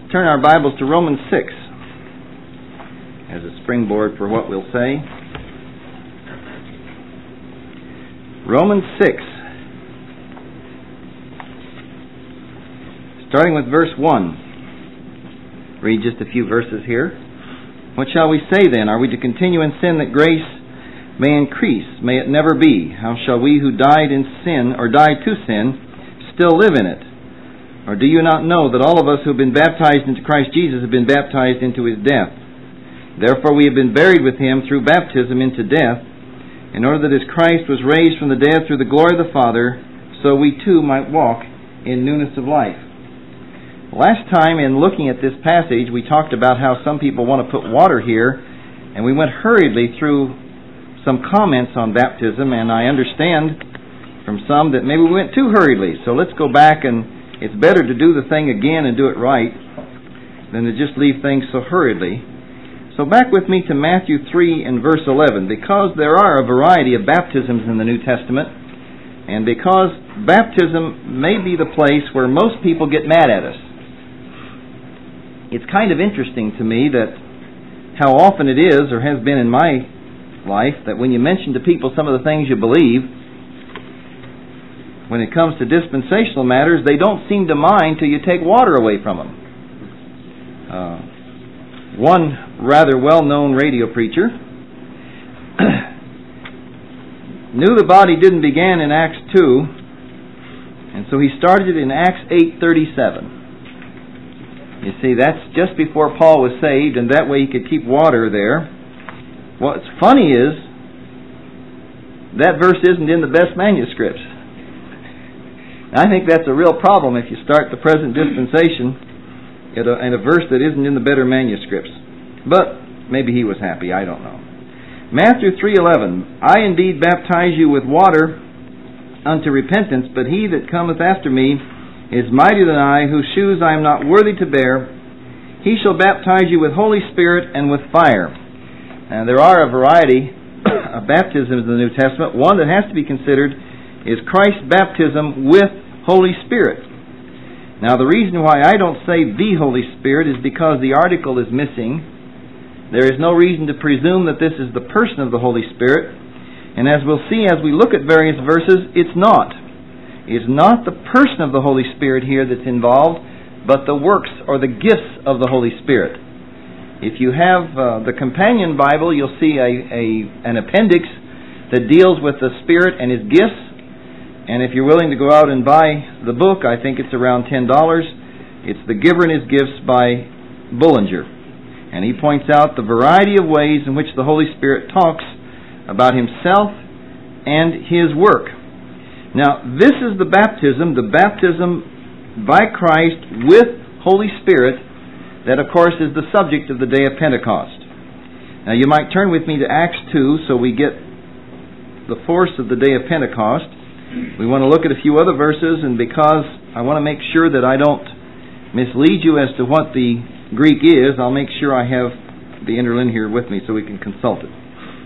turn our Bibles to Romans 6 as a springboard for what we'll say. Romans 6, starting with verse 1. Read just a few verses here. What shall we say then? Are we to continue in sin that grace may increase? May it never be. How shall we who died in sin, or died to sin, still live in it? Or do you not know that all of us who have been baptized into Christ Jesus have been baptized into His death? Therefore we have been buried with Him through baptism into death, in order that as Christ was raised from the dead through the glory of the Father, so we too might walk in newness of life. Last time in looking at this passage, we talked about how some people want to put water here, and we went hurriedly through some comments on baptism, and I understand from some that maybe we went too hurriedly. So let's go back, and it's better to do the thing again and do it right than to just leave things so hurriedly. So back with me to Matthew 3 and verse 11. Because there are a variety of baptisms in the New Testament, and because baptism may be the place where most people get mad at us, it's kind of interesting to me that how often it is, or has been in my life, that when you mention to people some of the things you believe, when it comes to dispensational matters, they don't seem to mind till you take water away from them. One rather well-known radio preacher knew the body didn't begin in Acts 2, and so he started it in Acts 8:37. You see, that's just before Paul was saved, and that way he could keep water there. What's funny is that verse isn't in the best manuscripts. I think that's a real problem if you start the present dispensation in a verse that isn't in the better manuscripts. But maybe he was happy, I don't know. Matthew 3:11, I indeed baptize you with water unto repentance, but he that cometh after me is mightier than I, whose shoes I am not worthy to bear. He shall baptize you with Holy Spirit and with fire. And there are a variety of baptisms in the New Testament. One that has to be considered is Christ's baptism with Holy Spirit. Now the reason why I don't say the Holy Spirit is because the article is missing. There is no reason to presume that this is the person of the Holy Spirit. And as we'll see as we look at various verses, it's not. It's not the person of the Holy Spirit here that's involved, but the works or the gifts of the Holy Spirit. If you have the Companion Bible, you'll see an appendix that deals with the Spirit and His gifts. And if you're willing to go out and buy the book, I think it's around $10. It's The Giver and His Gifts by Bullinger. And he points out the variety of ways in which the Holy Spirit talks about Himself and His work. Now, this is the baptism by Christ with Holy Spirit, that of course is the subject of the day of Pentecost. Now, you might turn with me to Acts 2 so we get the force of the day of Pentecost. We want to look at a few other verses, and because I want to make sure that I don't mislead you as to what the Greek is, I'll make sure I have the interlinear here with me so we can consult it.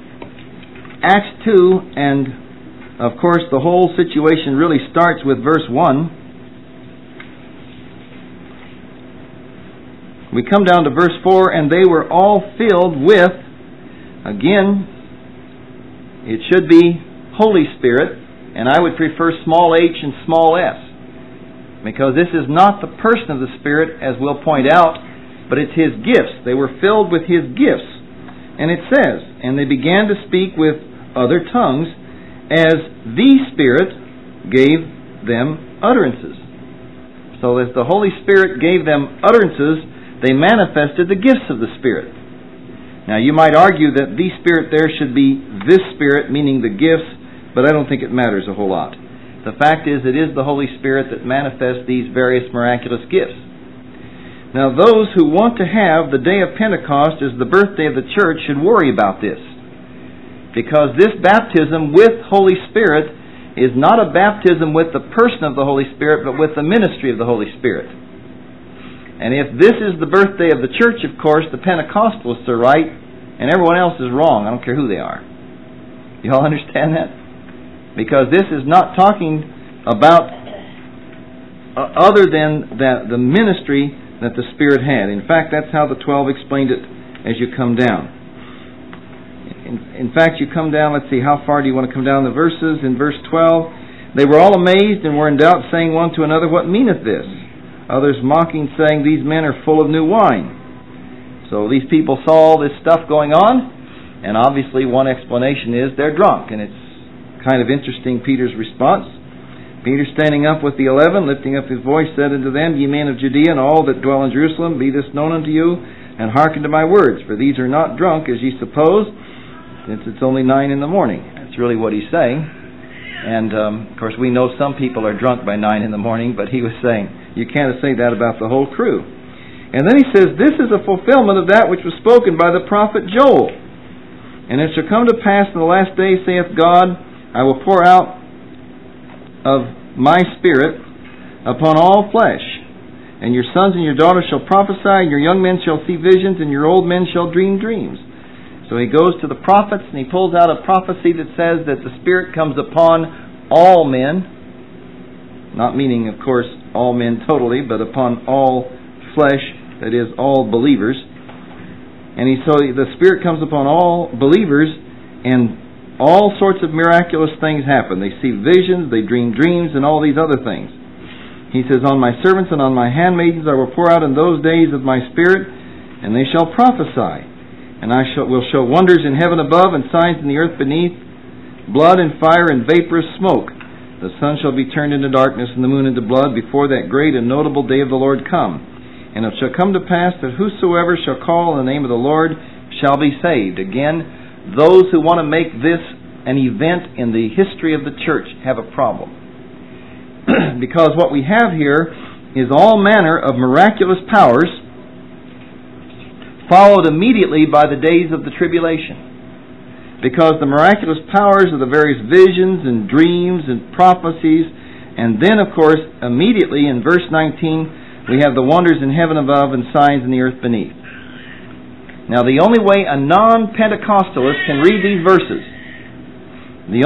Acts 2, and of course the whole situation really starts with verse 1. We come down to verse 4, and they were all filled with, again, it should be Holy Spirit, and I would prefer small h and small s, because this is not the person of the Spirit, as we'll point out, but it's His gifts. They were filled with His gifts. And it says, and they began to speak with other tongues, as the Spirit gave them utterances. So as the Holy Spirit gave them utterances, they manifested the gifts of the Spirit. Now you might argue that the Spirit there should be this Spirit, meaning the gifts, but I don't think it matters a whole lot. The fact is, it is the Holy Spirit that manifests these various miraculous gifts. Now, those who want to have the day of Pentecost as the birthday of the church should worry about this, because this baptism with Holy Spirit is not a baptism with the person of the Holy Spirit, but with the ministry of the Holy Spirit. And if this is the birthday of the church, of course, the Pentecostalists are right, and everyone else is wrong. I don't care who they are. You all understand that? Because this is not talking about other than the ministry that the Spirit had. In fact, that's how the 12 explained it as you come down. In fact, you come down, let's see, how far do you want to come down the verses? In verse 12, they were all amazed and were in doubt, saying one to another, What meaneth this? Others mocking, saying, These men are full of new wine. So these people saw all this stuff going on, and obviously one explanation is they're drunk. And it's kind of interesting, Peter's response. Peter, standing up with the 11, lifting up his voice, said unto them, Ye men of Judea, and all that dwell in Jerusalem, be this known unto you, and hearken to my words. For these are not drunk, as ye suppose, since it's only 9 in the morning. That's really what he's saying. And, of course, we know some people are drunk by 9 in the morning, but he was saying, you can't say that about the whole crew. And then he says, This is a fulfillment of that which was spoken by the prophet Joel. And it shall come to pass in the last days, saith God, I will pour out of my Spirit upon all flesh. And your sons and your daughters shall prophesy, and your young men shall see visions, and your old men shall dream dreams. So he goes to the prophets, and he pulls out a prophecy that says that the Spirit comes upon all men. Not meaning, of course, all men totally, but upon all flesh, that is, all believers. And so the Spirit comes upon all believers, and all sorts of miraculous things happen. They see visions, they dream dreams, and all these other things. He says, On my servants and on my handmaidens I will pour out in those days of my Spirit, and they shall prophesy. And I will show wonders in heaven above, and signs in the earth beneath, blood and fire and vaporous smoke. The sun shall be turned into darkness, and the moon into blood, before that great and notable day of the Lord come. And it shall come to pass that whosoever shall call on the name of the Lord shall be saved. Again, those who want to make this an event in the history of the church have a problem. Because what we have here is all manner of miraculous powers followed immediately by the days of the tribulation. Because the miraculous powers of the various visions and dreams and prophecies, and then, of course, immediately in verse 19, we have the wonders in heaven above and signs in the earth beneath. Now, the only way a non-Pentecostalist can read these verses, is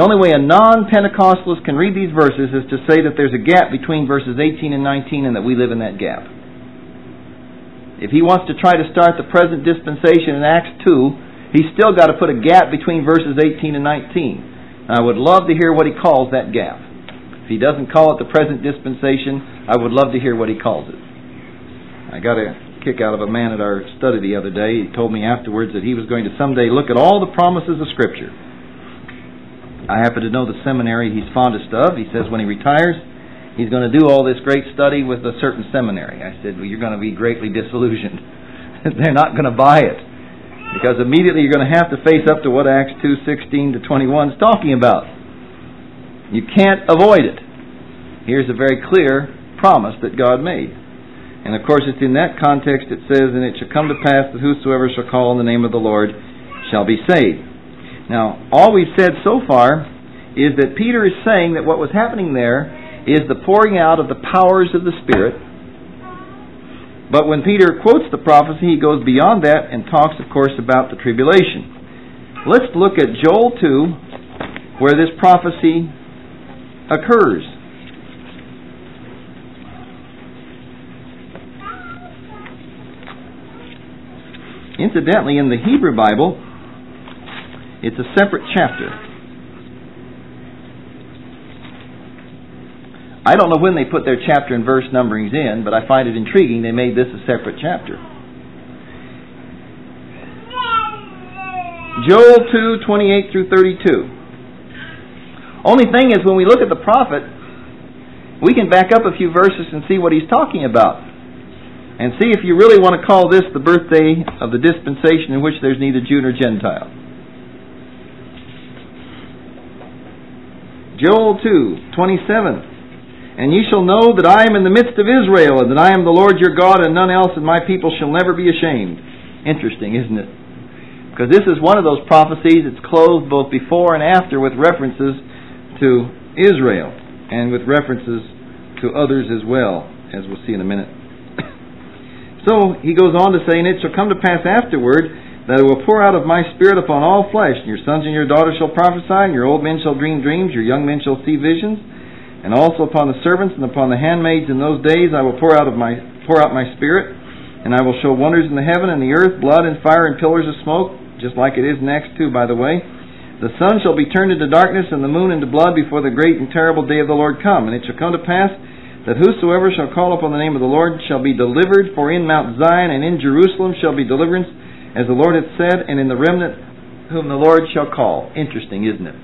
to say that there's a gap between verses 18 and 19 and that we live in that gap. If he wants to try to start the present dispensation in Acts 2, he's still got to put a gap between verses 18 and 19. I would love to hear what he calls that gap. If he doesn't call it the present dispensation, I would love to hear what he calls it. I got a kick out of a man at our study the other day. He told me afterwards that he was going to someday look at all the promises of Scripture. I happen to know the seminary he's fondest of. He says when he retires, he's going to do all this great study with a certain seminary. I said, well, you're going to be greatly disillusioned. They're not going to buy it. Because immediately you're going to have to face up to what Acts 2:16 to 21 is talking about. You can't avoid it. Here's a very clear promise that God made. And of course it's in that context it says, And it shall come to pass that whosoever shall call on the name of the Lord shall be saved. Now, all we've said so far is that Peter is saying that what was happening there is the pouring out of the powers of the Spirit. But when Peter quotes the prophecy, he goes beyond that and talks, of course, about the tribulation. Let's look at Joel 2, where this prophecy occurs. Incidentally, in the Hebrew Bible, it's a separate chapter. I don't know when they put their chapter and verse numberings in, but I find it intriguing they made this a separate chapter. Joel 2:28 through 32. Only thing is, when we look at the prophet, we can back up a few verses and see what he's talking about. And see if you really want to call this the birthday of the dispensation in which there's neither Jew nor Gentile. Joel 2:27. And ye shall know that I am in the midst of Israel, and that I am the Lord your God, and none else, and my people shall never be ashamed. Interesting, isn't it? Because this is one of those prophecies that's clothed both before and after with references to Israel, and with references to others as well, as we'll see in a minute. So he goes on to say, And it shall come to pass afterward that I will pour out of my Spirit upon all flesh, and your sons and your daughters shall prophesy, and your old men shall dream dreams, your young men shall see visions, and also upon the servants and upon the handmaids in those days I will pour out my Spirit, And I will show wonders in the heaven and the earth, blood and fire and pillars of smoke, just like it is in Acts 2, by the way. The sun shall be turned into darkness and the moon into blood before the great and terrible day of the Lord come. And it shall come to pass that whosoever shall call upon the name of the Lord shall be delivered. For in Mount Zion and in Jerusalem shall be deliverance, as the Lord hath said, and in the remnant whom the Lord shall call. Interesting, isn't it?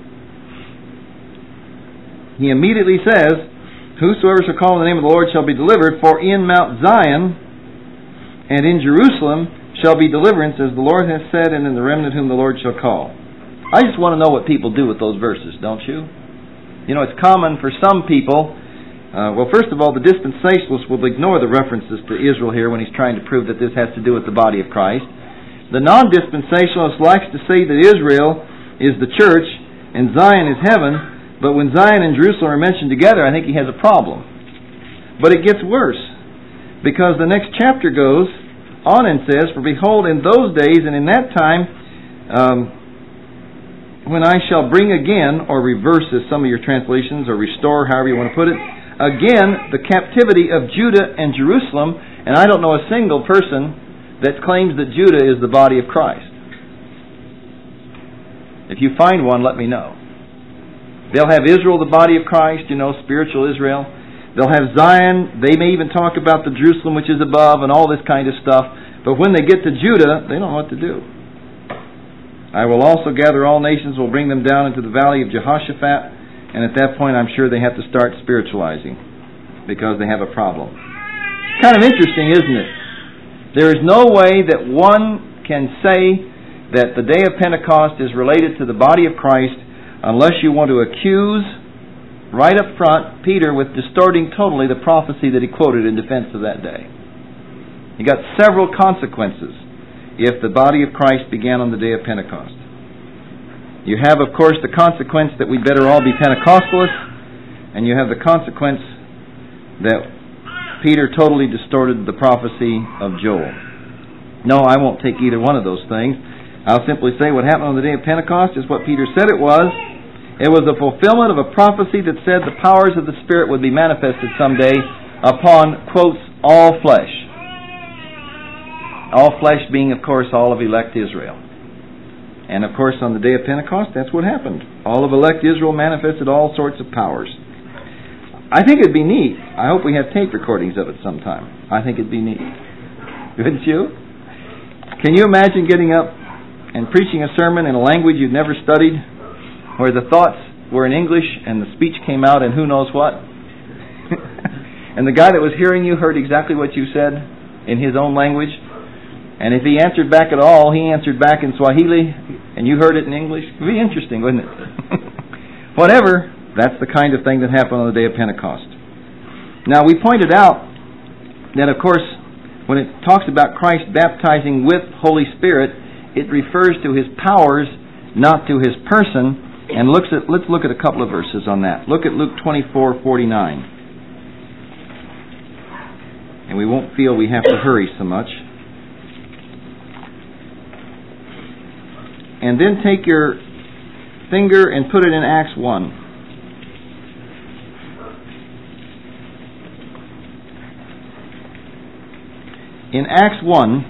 He immediately says, whosoever shall call on the name of the Lord shall be delivered. For in Mount Zion and in Jerusalem shall be deliverance, as the Lord hath said, and in the remnant whom the Lord shall call. I just want to know what people do with those verses, don't you? You know, it's common for some people. Well, first of all, the dispensationalists will ignore the references to Israel here when he's trying to prove that this has to do with the body of Christ. The non-dispensationalist likes to say that Israel is the church and Zion is heaven, but when Zion and Jerusalem are mentioned together, I think he has a problem. But it gets worse, because the next chapter goes on and says, for behold, in those days and in that time, when I shall bring again, or reverse as some of your translations, or restore, however you want to put it, again the captivity of Judah and Jerusalem. And I don't know a single person that claims that Judah is the body of Christ. If you find one, let me know. They'll have Israel, the body of Christ, spiritual Israel. They'll have Zion. They may even talk about the Jerusalem which is above and all this kind of stuff. But when they get to Judah, they don't know what to do. I will also gather all nations, will bring them down into the valley of Jehoshaphat, and at that point I'm sure they have to start spiritualizing because they have a problem. Kind of interesting, isn't it? There is no way that one can say that the day of Pentecost is related to the body of Christ unless you want to accuse right up front Peter with distorting totally the prophecy that he quoted in defense of that day. You got several consequences if the body of Christ began on the day of Pentecost. You have, of course, the consequence that we'd better all be Pentecostalists, and you have the consequence that Peter totally distorted the prophecy of Joel. No, I won't take either one of those things. I'll simply say what happened on the day of Pentecost is what Peter said it was. It was a fulfillment of a prophecy that said the powers of the Spirit would be manifested someday upon, quotes, all flesh. All flesh being, of course, all of elect Israel. And, of course, on the day of Pentecost, that's what happened. All of elect Israel manifested all sorts of powers. I think it'd be neat. I hope we have tape recordings of it sometime. I think it'd be neat. Wouldn't you? Can you imagine getting up and preaching a sermon in a language you've never studied, where the thoughts were in English and the speech came out in who knows what? And the guy that was hearing you heard exactly what you said in his own language? And if he answered back at all, he answered back in Swahili, and you heard it in English. It would be interesting, wouldn't it? Whatever, that's the kind of thing that happened on the day of Pentecost. Now, we pointed out that, of course, when it talks about Christ baptizing with Holy Spirit, it refers to His powers, not to His person. And let's look at a couple of verses on that. Look at Luke 24:49. And we won't feel we have to hurry so much. And then take your finger and put it in Acts 1. In Acts 1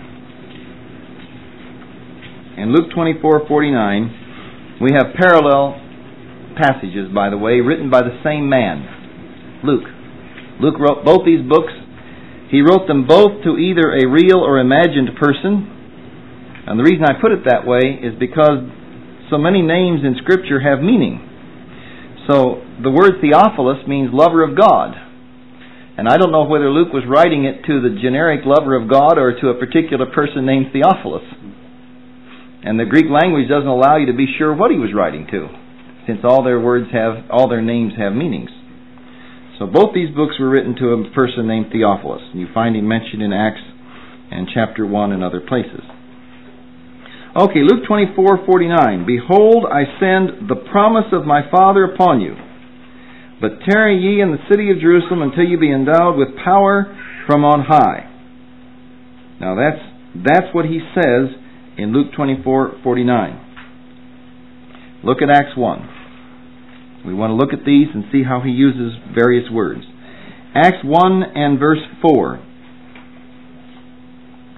and Luke 24:49, we have parallel passages, by the way, written by the same man, Luke. Luke wrote both these books. He wrote them both to either a real or imagined person. And the reason I put it that way is because so many names in Scripture have meaning. So the word Theophilus means lover of God. And I don't know whether Luke was writing it to the generic lover of God or to a particular person named Theophilus. And the Greek language doesn't allow you to be sure what he was writing to, since all their names have meanings. So both these books were written to a person named Theophilus. And you find him mentioned in Acts and chapter 1 and other places. Okay, Luke 24:49. Behold, I send the promise of my Father upon you. But tarry ye in the city of Jerusalem until you be endowed with power from on high. Now that's what he says in Luke 24:49. Look at Acts 1. We want to look at these and see how he uses various words. Acts 1 and verse 4.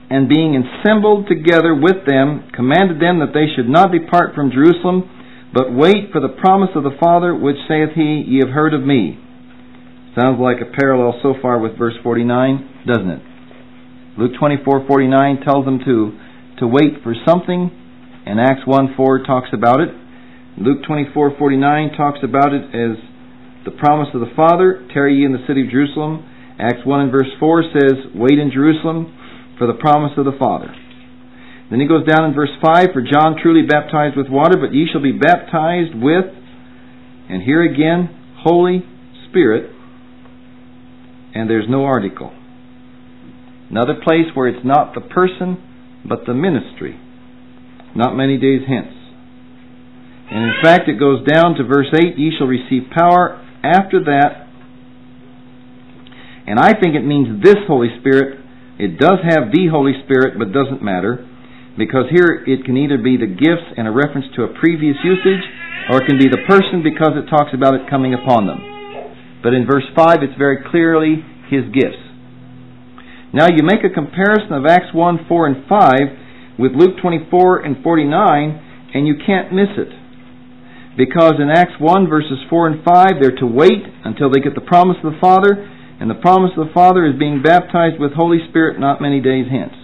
and being assembled together with them, commanded them that they should not depart from Jerusalem, but wait for the promise of the Father, which saith he, Ye have heard of me. Sounds like a parallel so far with verse 49, doesn't it? Luke 24:49 tells them to wait for something, and Acts 1:4 talks about it. Luke 24:49 talks about it as the promise of the Father, tarry ye in the city of Jerusalem. Acts 1 and verse 4 says, wait in Jerusalem for the promise of the Father. Then he goes down in verse 5, for John truly baptized with water, but ye shall be baptized with, and here again, Holy Spirit, and there's no article. Another place where it's not the person, but the ministry. Not many days hence. And in fact, it goes down to verse 8, ye shall receive power after that. And I think it means this Holy Spirit. It does have the Holy Spirit, but doesn't matter. Because here it can either be the gifts and a reference to a previous usage, or it can be the person because it talks about it coming upon them. But in verse 5, it's very clearly His gifts. Now you make a comparison of Acts 1, 4, and 5 with Luke 24 and 49, and you can't miss it. Because in Acts 1, verses 4 and 5, they're to wait until they get the promise of the Father, and the promise of the Father is being baptized with Holy Spirit not many days hence.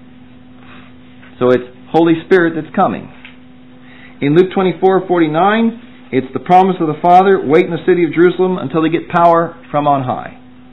So it's Holy Spirit that's coming. In Luke 24:49, it's the promise of the Father, wait in the city of Jerusalem until they get power from on high.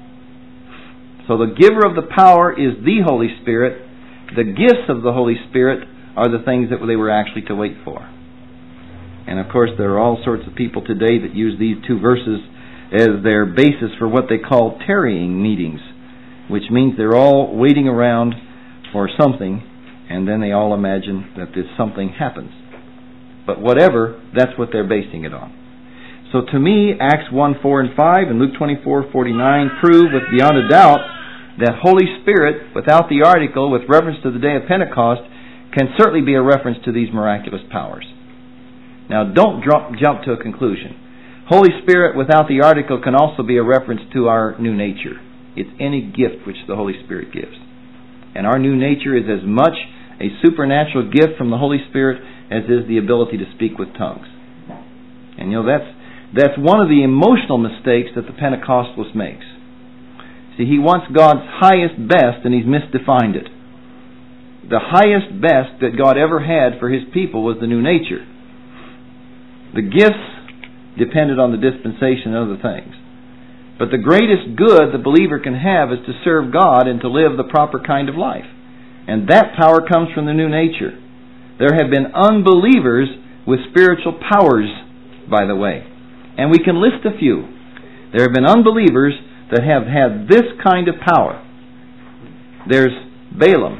So the giver of the power is the Holy Spirit. The gifts of the Holy Spirit are the things that they were actually to wait for. And of course there are all sorts of people today that use these two verses as their basis for what they call tarrying meetings, which means they're all waiting around for something, and then they all imagine that this something happens. But whatever, that's what they're basing it on. So to me, Acts 1, 4, and 5 and Luke 24, 49 prove with beyond a doubt that Holy Spirit, without the article, with reference to the day of Pentecost, can certainly be a reference to these miraculous powers. Now don't jump to a conclusion. Holy Spirit, without the article, can also be a reference to our new nature. It's any gift which the Holy Spirit gives. And our new nature is as much a supernatural gift from the Holy Spirit as is the ability to speak with tongues. And you know, that's one of the emotional mistakes that the Pentecostalist makes. See, he wants God's highest best, and he's misdefined it. The highest best that God ever had for His people was the new nature. The gifts depended on the dispensation and other things. But the greatest good the believer can have is to serve God and to live the proper kind of life. And that power comes from the new nature. There have been unbelievers with spiritual powers, by the way. And we can list a few. There have been unbelievers that have had this kind of power. There's Balaam.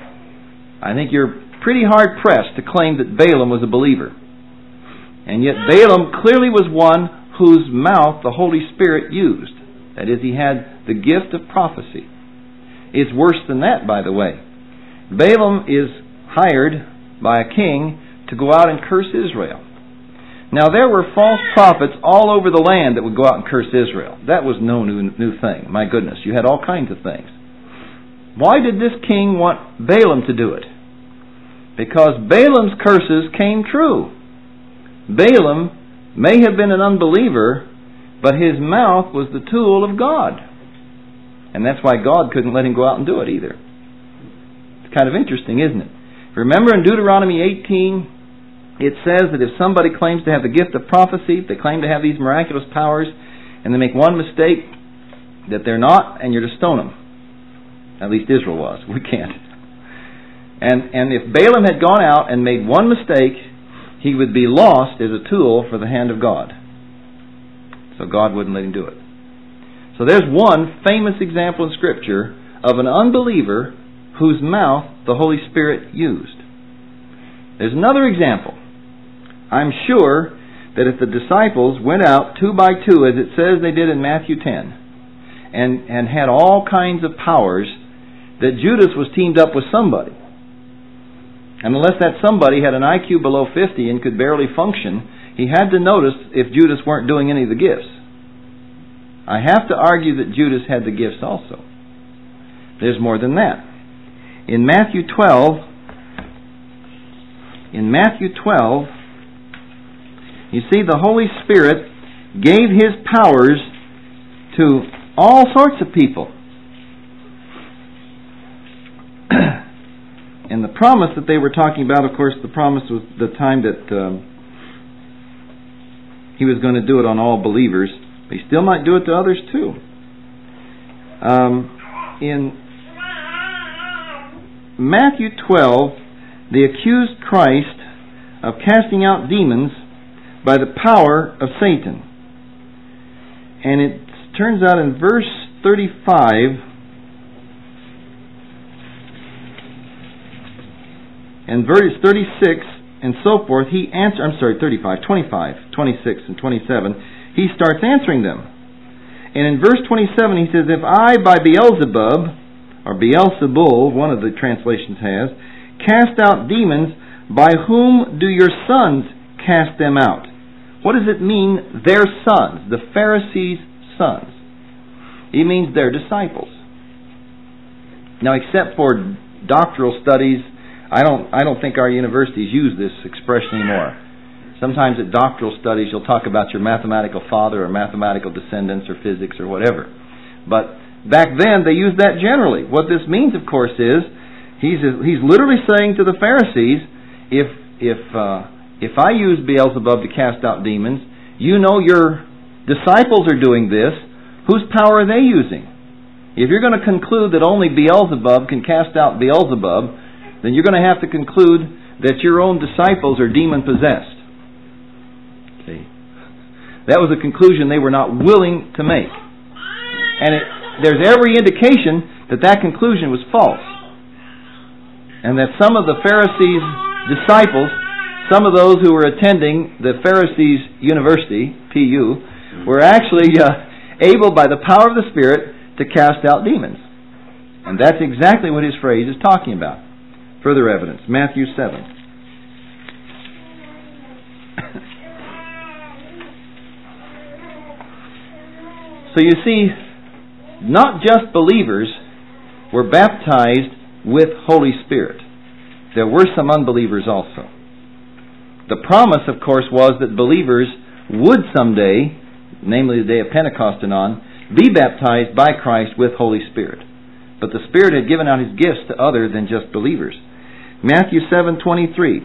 I think you're pretty hard-pressed to claim that Balaam was a believer. And yet Balaam clearly was one whose mouth the Holy Spirit used. That is, he had the gift of prophecy. It's worse than that, by the way. Balaam is hired by a king to go out and curse Israel. Now there were false prophets all over the land that would go out and curse Israel. That was no new thing. My goodness, you had all kinds of things. Why did this king want Balaam to do it? Because Balaam's curses came true. Balaam may have been an unbeliever, but his mouth was the tool of God. And that's why God couldn't let him go out and do it either. It's kind of interesting, isn't it? Remember in Deuteronomy 18, it says that if somebody claims to have the gift of prophecy, they claim to have these miraculous powers, and they make one mistake that they're not, and you're to stone them. At least Israel was. We can't. And if Balaam had gone out and made one mistake, he would be lost as a tool for the hand of God. So God wouldn't let him do it. So there's one famous example in Scripture of an unbeliever whose mouth the Holy Spirit used. There's another example. I'm sure that if the disciples went out 2 by 2, as it says they did in Matthew 10, and had all kinds of powers, that Judas was teamed up with somebody. And unless that somebody had an IQ below 50 and could barely function, he had to notice if Judas weren't doing any of the gifts. I have to argue that Judas had the gifts also. There's more than that. In Matthew 12, you see the Holy Spirit gave His powers to all sorts of people. And the promise that they were talking about, of course, the promise was the time that He was going to do it on all believers. But He still might do it to others too. In Matthew 12, they accused Christ of casting out demons by the power of Satan. And it turns out in verse 35 and verse 36 and so forth, he answers, 25, 26 and 27, he starts answering them. And in verse 27 he says, if I by Beelzebub, or Beelzebul, one of the translations has, cast out demons, by whom do your sons cast them out? What does it mean, their sons, the Pharisees' sons? He means their disciples. Now, except for doctoral studies, I don't think our universities use this expression anymore. Sometimes at doctoral studies you'll talk about your mathematical father or mathematical descendants or physics or whatever. But back then they used that generally. What this means, of course, is he's literally saying to the Pharisees, if I use Beelzebub to cast out demons, you know your disciples are doing this, whose power are they using? If you're going to conclude that only Beelzebub can cast out Beelzebub, then you're going to have to conclude that your own disciples are demon-possessed. Okay. That was a conclusion they were not willing to make. And there's every indication that that conclusion was false. And that some of the Pharisees' disciples, some of those who were attending the Pharisees' University, PU, were actually able by the power of the Spirit to cast out demons. And that's exactly what his phrase is talking about. Further evidence, Matthew 7. So you see, not just believers were baptized with Holy Spirit. There were some unbelievers also. The promise, of course, was that believers would someday, namely the day of Pentecost and on, be baptized by Christ with Holy Spirit. But the Spirit had given out His gifts to other than just believers. Matthew 7:23.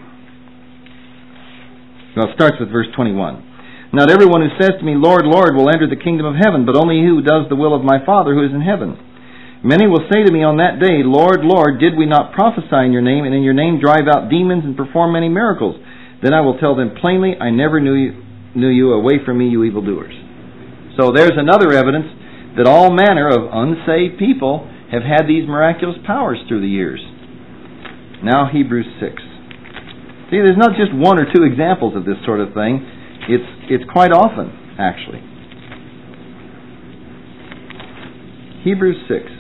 Well, it starts with verse 21. Not everyone who says to me, Lord, Lord, will enter the kingdom of heaven, but only he who does the will of my Father who is in heaven. Many will say to me on that day, Lord, Lord, did we not prophesy in your name, and in your name drive out demons and perform many miracles? Then I will tell them plainly, I never knew you, away from me, you evildoers. So there's another evidence that all manner of unsaved people have had these miraculous powers through the years. Now Hebrews 6. See, there's not just one or two examples of this sort of thing. It's quite often, actually. Hebrews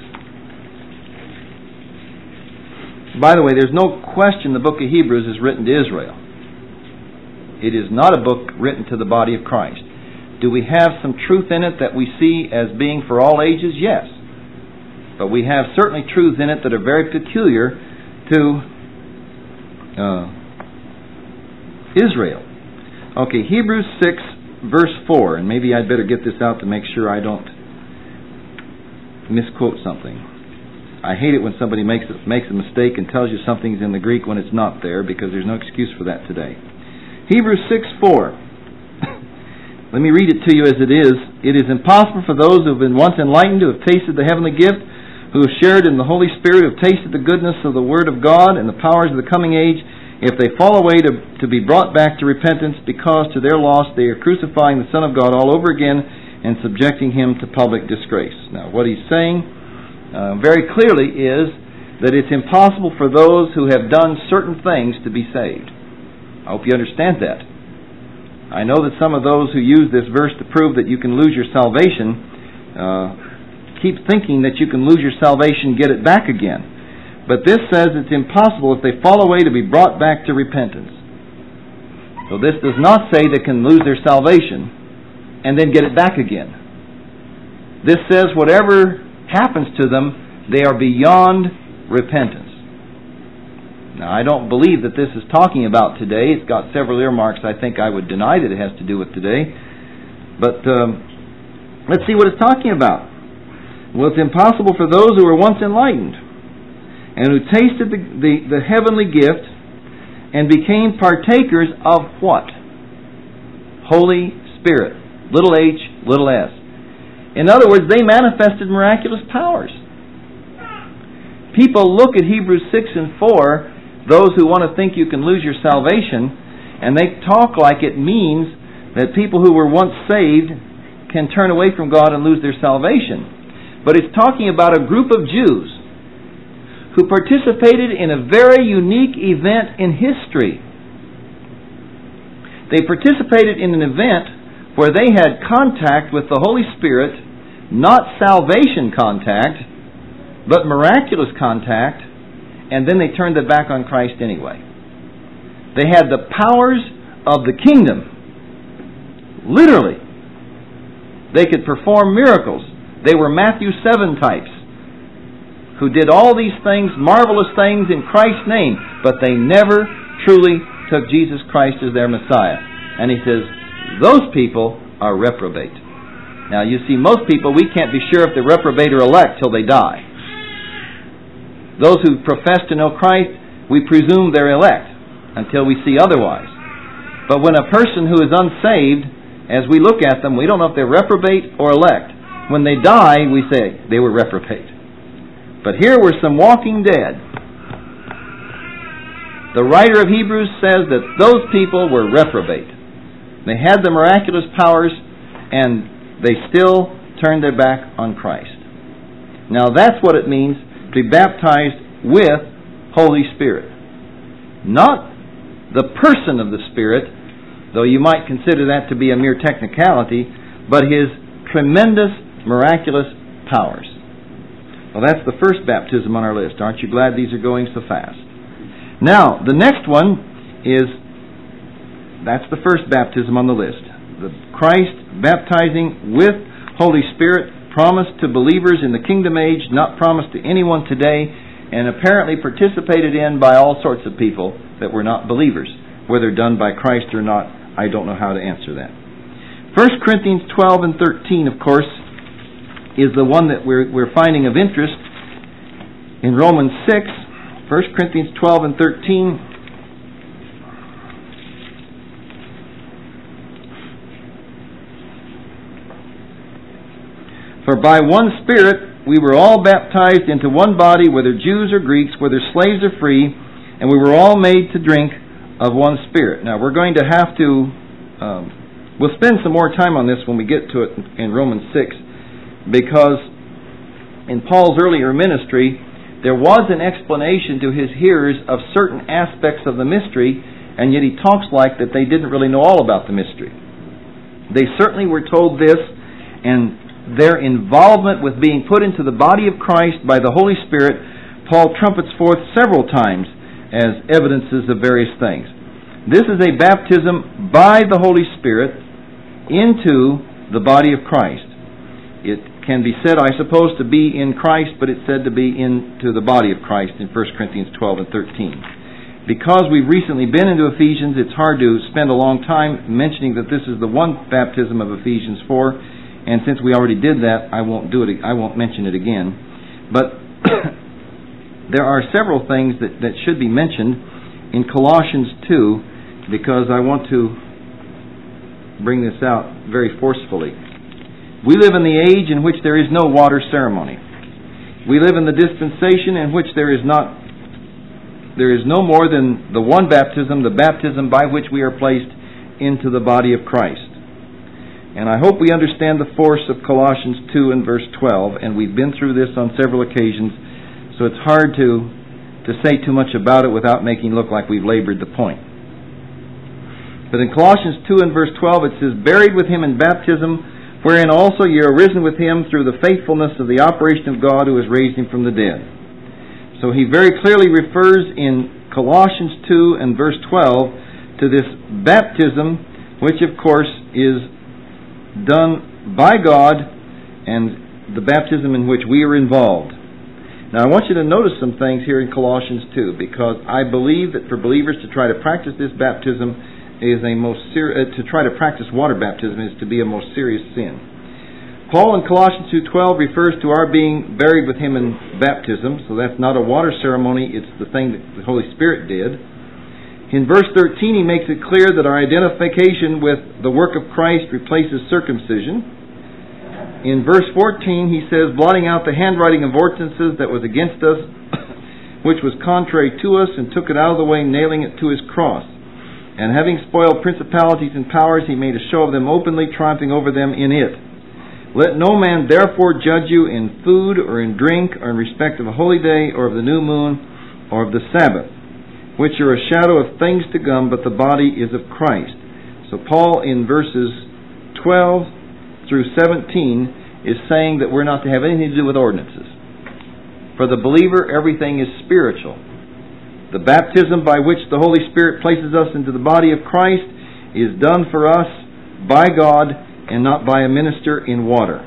6. By the way, there's no question the book of Hebrews is written to Israel. It is not a book written to the body of Christ. Do we have some truth in it that we see as being for all ages? Yes. But we have certainly truths in it that are very peculiar to Israel. Okay, Hebrews 6, verse 4. And maybe I'd better get this out to make sure I don't misquote something. I hate it when somebody makes a mistake and tells you something's in the Greek when it's not there, because there's no excuse for that today. Hebrews 6:4. Let me read it to you as it is. It is impossible for those who have been once enlightened, who have tasted the heavenly gift, who have shared in the Holy Spirit, who have tasted the goodness of the Word of God and the powers of the coming age, if they fall away, to be brought back to repentance, because to their loss they are crucifying the Son of God all over again and subjecting Him to public disgrace. Now, what he's saying very clearly is that it's impossible for those who have done certain things to be saved. I hope you understand that. I know that some of those who use this verse to prove that you can lose your salvation keep thinking that you can lose your salvation and get it back again. But this says it's impossible if they fall away to be brought back to repentance. So this does not say they can lose their salvation and then get it back again. This says whatever happens to them, they are beyond repentance. Now, I don't believe that this is talking about today. It's got several earmarks I think I would deny that it has to do with today. But let's see what it's talking about. Well, it's impossible for those who were once enlightened and who tasted the heavenly gift and became partakers of what? Holy Spirit. Little h, little s. In other words, they manifested miraculous powers. People look at Hebrews 6 and 4, those who want to think you can lose your salvation, and they talk like it means that people who were once saved can turn away from God and lose their salvation. But it's talking about a group of Jews who participated in a very unique event in history. They participated in an event where they had contact with the Holy Spirit, not salvation contact, but miraculous contact, and then they turned their back on Christ anyway. They had the powers of the kingdom. Literally. They could perform miracles. They were Matthew 7 types who did all these things, marvelous things in Christ's name, but they never truly took Jesus Christ as their Messiah. And he says, those people are reprobate. Now you see, most people, we can't be sure if they're reprobate or elect till they die. Those who profess to know Christ, we presume they're elect until we see otherwise. But when a person who is unsaved, as we look at them, we don't know if they're reprobate or elect. When they die, we say they were reprobate. But here were some walking dead. The writer of Hebrews says that those people were reprobate. They had the miraculous powers, and they still turned their back on Christ. Now that's what it means to be baptized with Holy Spirit. Not the person of the Spirit, though you might consider that to be a mere technicality, but His tremendous, miraculous powers. Well, that's the first baptism on our list. Aren't you glad these are going so fast? Now, the next one is, that's the first baptism on the list. The Christ baptizing with Holy Spirit, promised to believers in the kingdom age, not promised to anyone today, and apparently participated in by all sorts of people that were not believers. Whether done by Christ or not, I don't know how to answer that. 1 Corinthians 12 and 13, of course, is the one that we're finding of interest. In Romans 6, 1 Corinthians 12 and 13, for by one Spirit we were all baptized into one body, whether Jews or Greeks, whether slaves or free, and we were all made to drink of one Spirit. Now we're going to have to, we'll spend some more time on this when we get to it in Romans 6, because in Paul's earlier ministry, there was an explanation to his hearers of certain aspects of the mystery, and yet he talks like that they didn't really know all about the mystery. They certainly were told this, and their involvement with being put into the body of Christ by the Holy Spirit, Paul trumpets forth several times as evidences of various things. This is a baptism by the Holy Spirit into the body of Christ. It can be said, I suppose, to be in Christ, but it's said to be into the body of Christ in 1 Corinthians 12 and 13. Because we've recently been into Ephesians, it's hard to spend a long time mentioning that this is the one baptism of Ephesians 4, and since we already did that, I won't mention it again. But there are several things that should be mentioned in Colossians 2, because I want to bring this out very forcefully. We live in the age in which there is no water ceremony. We live in the dispensation in which there is no more than the one baptism, the baptism by which we are placed into the body of Christ. And I hope we understand the force of Colossians 2 and verse 12, and we've been through this on several occasions, so it's hard to say too much about it without making it look like we've labored the point. But in Colossians 2 and verse 12 it says, buried with Him in baptism, wherein also ye are risen with Him through the faithfulness of the operation of God who has raised Him from the dead. So he very clearly refers in Colossians 2 and verse 12 to this baptism, which of course is done by God, and the baptism in which we are involved. Now I want you to notice some things here in Colossians 2, because I believe that for believers to try to practice this baptism is to try to practice water baptism is to be a most serious sin. Paul in Colossians 2:12 refers to our being buried with Him in baptism, so that's not a water ceremony, it's the thing that the Holy Spirit did. In verse 13 he makes it clear that our identification with the work of Christ replaces circumcision. In verse 14 he says, blotting out the handwriting of ordinances that was against us, which was contrary to us, and took it out of the way, nailing it to His cross. And having spoiled principalities and powers, He made a show of them openly, triumphing over them in it. Let no man therefore judge you in food or in drink or in respect of a holy day or of the new moon or of the Sabbath, which are a shadow of things to come, but the body is of Christ. So Paul in verses 12 through 17 is saying that we're not to have anything to do with ordinances. For the believer, everything is spiritual. The baptism by which the Holy Spirit places us into the body of Christ is done for us by God and not by a minister in water.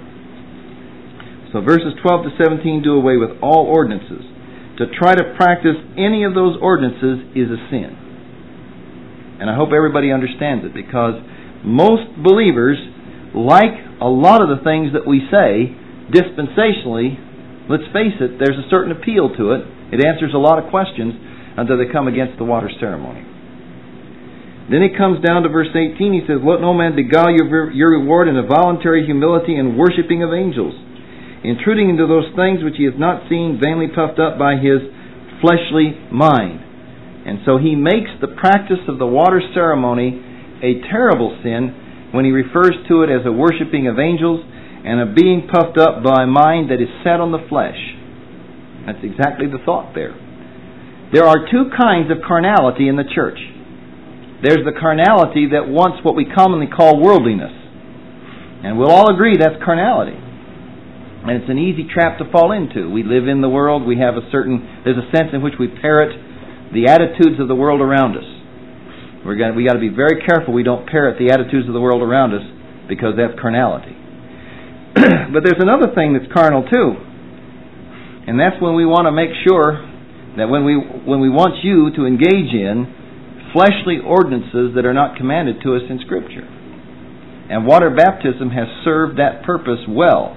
So verses 12 to 17 do away with all ordinances. To try to practice any of those ordinances is a sin. And I hope everybody understands it, because most believers, like a lot of the things that we say dispensationally, let's face it, there's a certain appeal to it. It answers a lot of questions until they come against the water ceremony. Then he comes down to verse 18. He says, let no man beguile your reward in a voluntary humility and worshipping of angels, intruding into those things which he has not seen, vainly puffed up by his fleshly mind. And so he makes the practice of the water ceremony a terrible sin when he refers to it as a worshipping of angels and a being puffed up by a mind that is set on the flesh. That's exactly the thought there. There are two kinds of carnality in the church. There's the carnality that wants what we commonly call worldliness. And we'll all agree that's carnality. And it's an easy trap to fall into. We live in the world. There's a sense in which we parrot the attitudes of the world around us. We got to be very careful we don't parrot the attitudes of the world around us, because that's carnality. But there's another thing that's carnal too. And that's when we want to make sure that when we want you to engage in fleshly ordinances that are not commanded to us in Scripture. And water baptism has served that purpose well.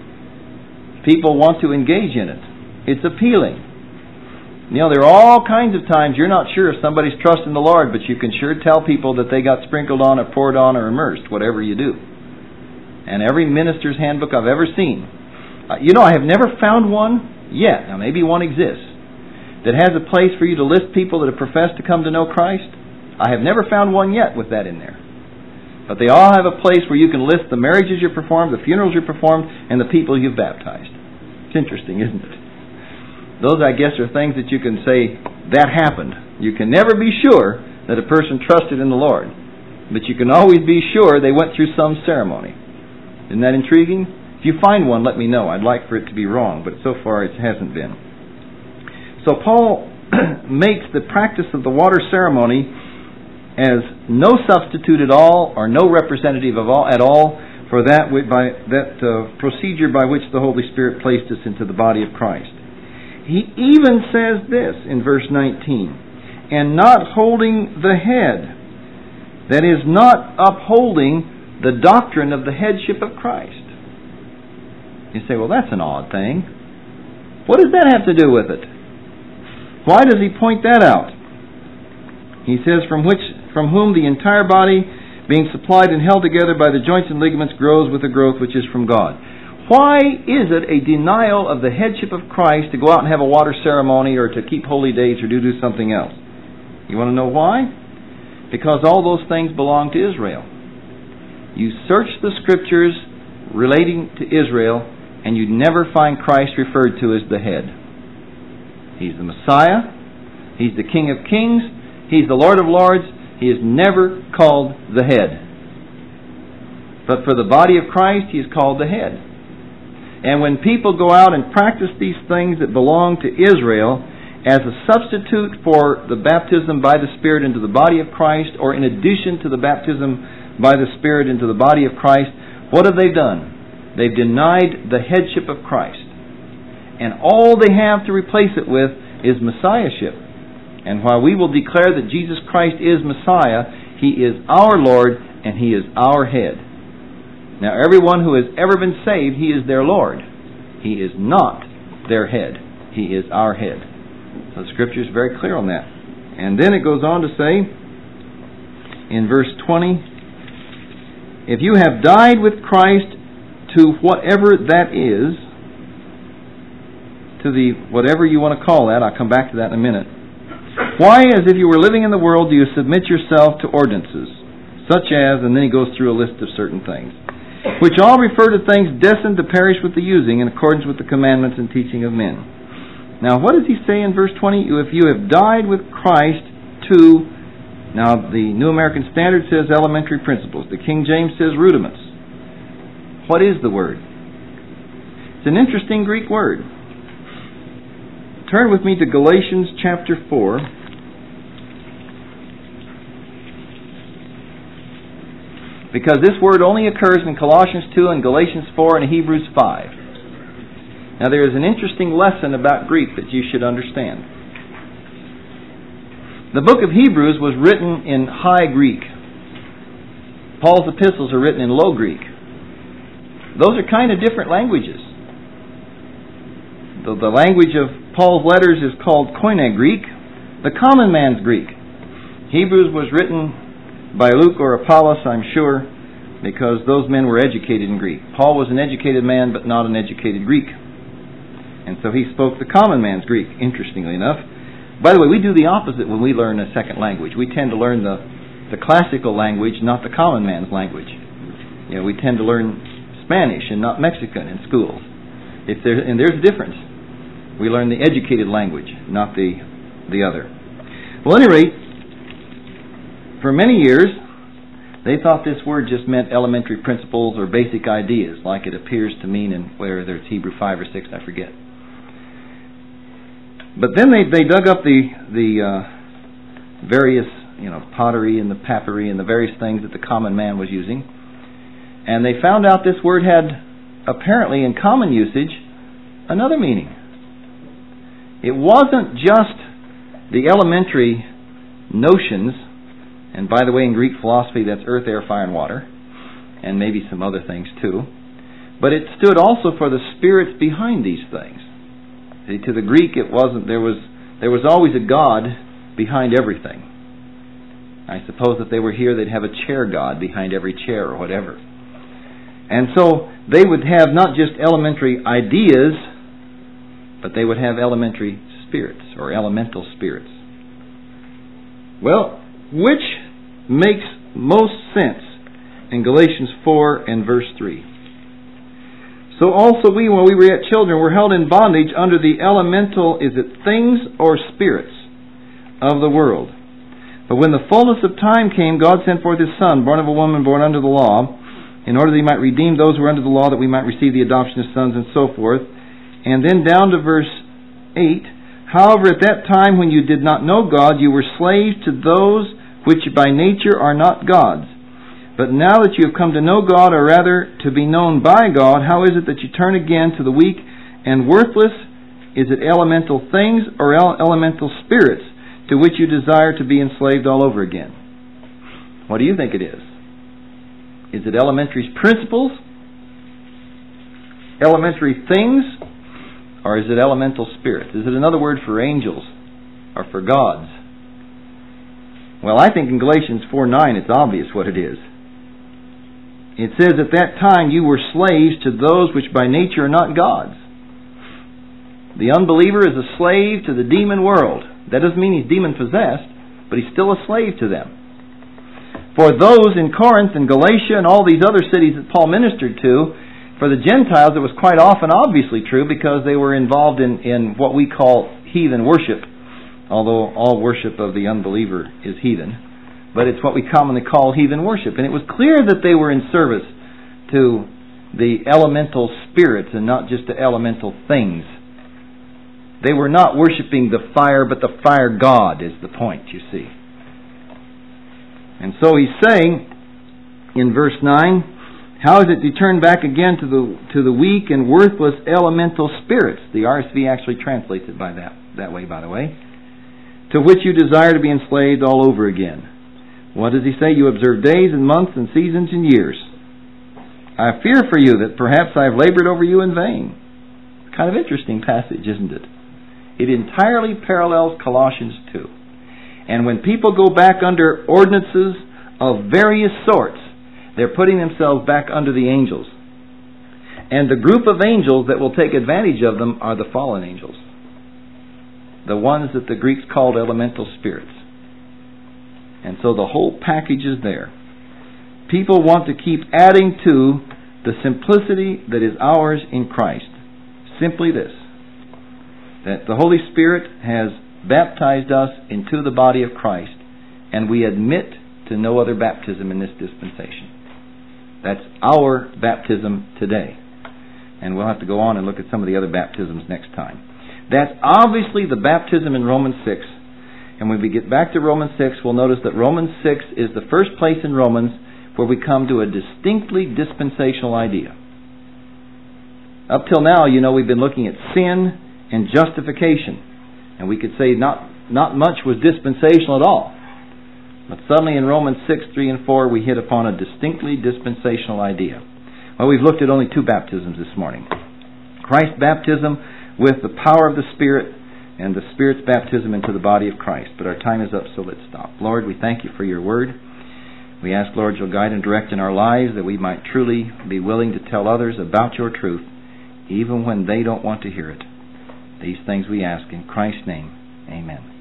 People want to engage in it. It's appealing. There are all kinds of times you're not sure if somebody's trusting the Lord, but you can sure tell people that they got sprinkled on or poured on or immersed, whatever you do. And every minister's handbook I've ever seen, I have never found one yet, now maybe one exists, that has a place for you to list people that have professed to come to know Christ. I have never found one yet with that in there. But they all have a place where you can list the marriages you performed, the funerals you performed, and the people you've baptized. It's interesting, isn't it? Those, I guess, are things that you can say, that happened. You can never be sure that a person trusted in the Lord. But you can always be sure they went through some ceremony. Isn't that intriguing? If you find one, let me know. I'd like for it to be wrong, but so far it hasn't been. So Paul makes the practice of the water ceremony as no substitute at all, or no representative at all for that procedure by which the Holy Spirit placed us into the body of Christ. He even says this in verse 19, and not holding the head, that is, not upholding the doctrine of the headship of Christ. You say, well, that's an odd thing. What does that have to do with it? Why does he point that out? He says, from whom the entire body, being supplied and held together by the joints and ligaments, grows with the growth which is from God. Why is it a denial of the headship of Christ to go out and have a water ceremony or to keep holy days or do something else? You want to know why? Because all those things belong to Israel. You search the Scriptures relating to Israel, and you'd never find Christ referred to as the head. He's the Messiah. He's the King of Kings. He's the Lord of Lords. He is never called the head. But for the body of Christ, He is called the head. And when people go out and practice these things that belong to Israel as a substitute for the baptism by the Spirit into the body of Christ, or in addition to the baptism by the Spirit into the body of Christ, what have they done? They've denied the headship of Christ. and all they have to replace it with is Messiahship. And while we will declare that Jesus Christ is Messiah, He is our Lord and He is our head. Now, everyone who has ever been saved, He is their Lord. He is not their head. He is our head. So the Scripture is very clear on that. And then it goes on to say, in verse 20, if you have died with Christ to whatever that is, to the whatever you want to call that, I'll come back to that in a minute. Why, as if you were living in the world, do you submit yourself to ordinances, such as, and then he goes through a list of certain things, which all refer to things destined to perish with the using in accordance with the commandments and teaching of men. Now, what does he say in verse 20? If you have died with Christ to, now the New American Standard says elementary principles. The King James says rudiments. What is the word? It's an interesting Greek word. Turn with me to Galatians chapter 4. Because this word only occurs in Colossians 2 and Galatians 4 and Hebrews 5. Now there is an interesting lesson about Greek that you should understand. The book of Hebrews was written in High Greek. Paul's epistles are written in Low Greek. Those are kind of different languages. The language of Paul's letters is called Koine Greek, the common man's Greek. Hebrews was written by Luke or Apollos, I'm sure, because those men were educated in Greek. Paul was an educated man, but not an educated Greek. And so he spoke the common man's Greek, interestingly enough. By the way, we do the opposite when we learn a second language. We tend to learn the classical language, not the common man's language. You know, we tend to learn Spanish and not Mexican in schools. And there's a difference. We learn the educated language, not the other. Well, at any rate, for many years, they thought this word just meant elementary principles or basic ideas, like it appears to mean in whether it's Hebrew 5 or 6, I forget. But then they dug up the various, pottery and the papyri and the various things that the common man was using, and they found out this word had apparently in common usage another meaning. It wasn't just the elementary notions, and by the way, in Greek philosophy that's earth, air, fire, and water, and maybe some other things too, but it stood also for the spirits behind these things. See, to the Greek, it wasn't. There was always a God behind everything. I suppose if they were here, they'd have a chair god behind every chair or whatever. And so they would have not just elementary ideas, but they would have elementary spirits or elemental spirits. Well, which makes most sense in Galatians 4 and verse 3. So also we, when we were yet children, were held in bondage under the elemental, is it things or spirits of the world. But when the fullness of time came, God sent forth His Son, born of a woman, born under the law, in order that He might redeem those who were under the law, that we might receive the adoption of sons and so forth. And then down to verse 8, however, at that time when you did not know God, you were slaves to those which by nature are not gods. But now that you have come to know God, or rather to be known by God, how is it that you turn again to the weak and worthless? Is it elemental things or elemental spirits to which you desire to be enslaved all over again? What do you think it is? Is it elementary principles? Elementary things? Or is it elemental spirits? Is it another word for angels or for gods? Well, I think in Galatians 4:9 it's obvious what it is. It says, at that time you were slaves to those which by nature are not gods. The unbeliever is a slave to the demon world. That doesn't mean he's demon-possessed, but he's still a slave to them. For those in Corinth and Galatia and all these other cities that Paul ministered to, for the Gentiles it was quite often obviously true because they were involved in what we call heathen worship, although all worship of the unbeliever is heathen. But it's what we commonly call heathen worship. And it was clear that they were in service to the elemental spirits and not just the elemental things. They were not worshiping the fire, but the fire god is the point, you see. And so he's saying in verse 9, How is it to turn back again to the weak and worthless elemental spirits? The RSV actually translates it that way, by the way. To which you desire to be enslaved all over again. What does he say? You observe days and months and seasons and years. I fear for you that perhaps I have labored over you in vain. Kind of interesting passage, isn't it? It entirely parallels Colossians 2. And when people go back under ordinances of various sorts, they're putting themselves back under the angels. And the group of angels that will take advantage of them are the fallen angels. The ones that the Greeks called elemental spirits. And so the whole package is there. People want to keep adding to the simplicity that is ours in Christ. Simply this, that the Holy Spirit has baptized us into the body of Christ, and we admit to no other baptism in this dispensation. That's our baptism today. And we'll have to go on and look at some of the other baptisms next time. That's obviously the baptism in Romans 6. And when we get back to Romans 6, we'll notice that Romans 6 is the first place in Romans where we come to a distinctly dispensational idea. Up till now, we've been looking at sin and justification. And we could say not much was dispensational at all. But suddenly in Romans 6, 3, and 4, we hit upon a distinctly dispensational idea. Well, we've looked at only two baptisms this morning. Christ's baptism with the power of the Spirit, and the Spirit's baptism into the body of Christ. But our time is up, so let's stop. Lord, we thank you for your word. We ask, Lord, you'll guide and direct in our lives that we might truly be willing to tell others about your truth, even when they don't want to hear it. These things we ask in Christ's name. Amen.